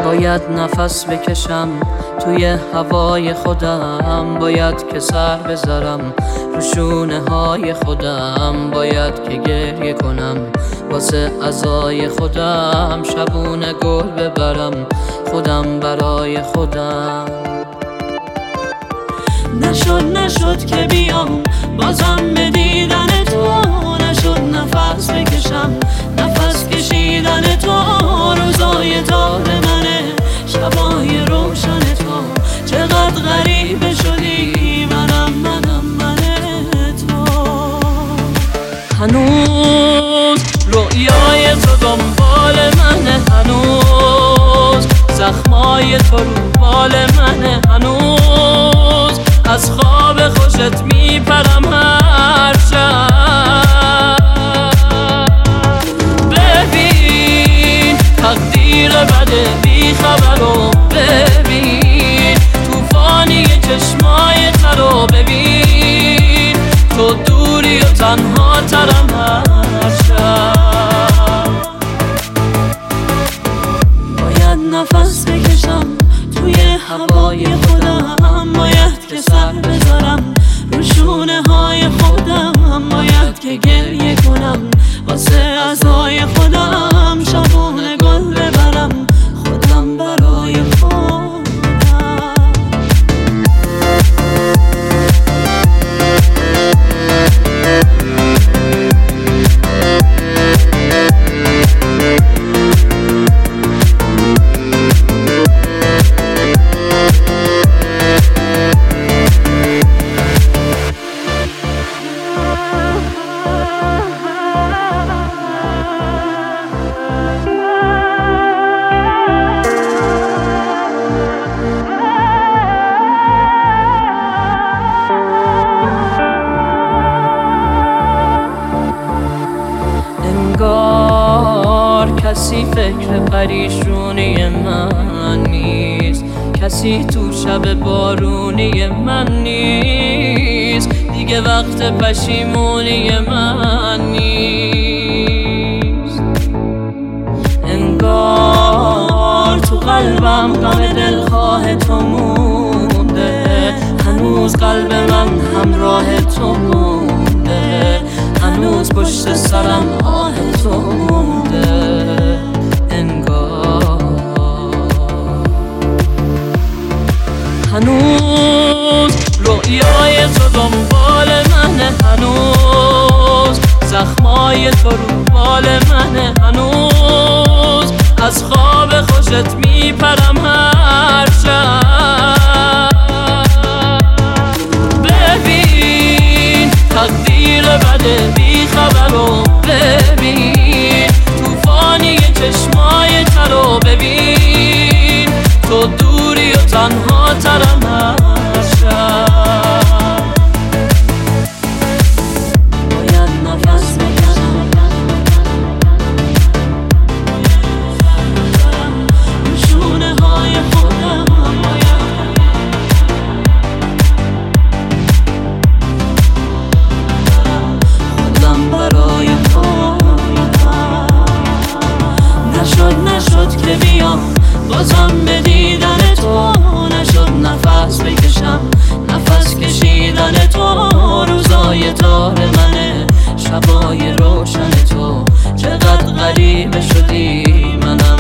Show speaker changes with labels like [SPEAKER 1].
[SPEAKER 1] باید نفس بکشم توی هوای خودم، باید که سر بذارم رو شونه های خودم، باید که گریه کنم واسه عزای خودم، شبونه گل ببرم خودم برای خودم. نشد که بیام بازم به دیدن تو، نشد نفس بکشم نفس کشیدن تو، روزای تار منه شبای روشن تو، چقدر غریبه شدی منم تو. هنوز رویای تو دنبال منه، هنوز زخمای تو رو بال منه، هنوز از خواب خوشت میپرم هر شب. ببین تقدیر بده بی خبرو، ببین توفانی چشمای ترو، ببین تو دوری و تنها ترم هر شب. باید نفس بکشم توی هوای خودم، باید که سر بذارم رو شونه های خودم، باید که گریه کنم واسه عزای خودم، شبونه گل ببرم خودم برای خودم. کسی فکر پریشونی من نیست، کسی تو شب بارونی من نیست، دیگه وقت پشیمونی من نیست. انگار تو قلبم غم دلخواه تو مونده، هنوز قلب من همراه تو مونده، هنوز پشت سرم آه تو مونده. هنوز رویای تو دنبال منه، هنوز زخمای تو رو بال منه، هنوز از خواب خوشت میپرم هر شب. ببین تقدیر بده بی خبرو، ببین توفانی چشمای ترو، ببین تو دوری و تنها ترم هر شب. باید نفس بکشم رو شونه های خودم، خودم برای خودم. نشد که بیام بازم به دیدن تو، نشد نفس بکشم نفس کشیدن تو، روزای تار منه شبای روشن تو، چقدر غریبه شدی منم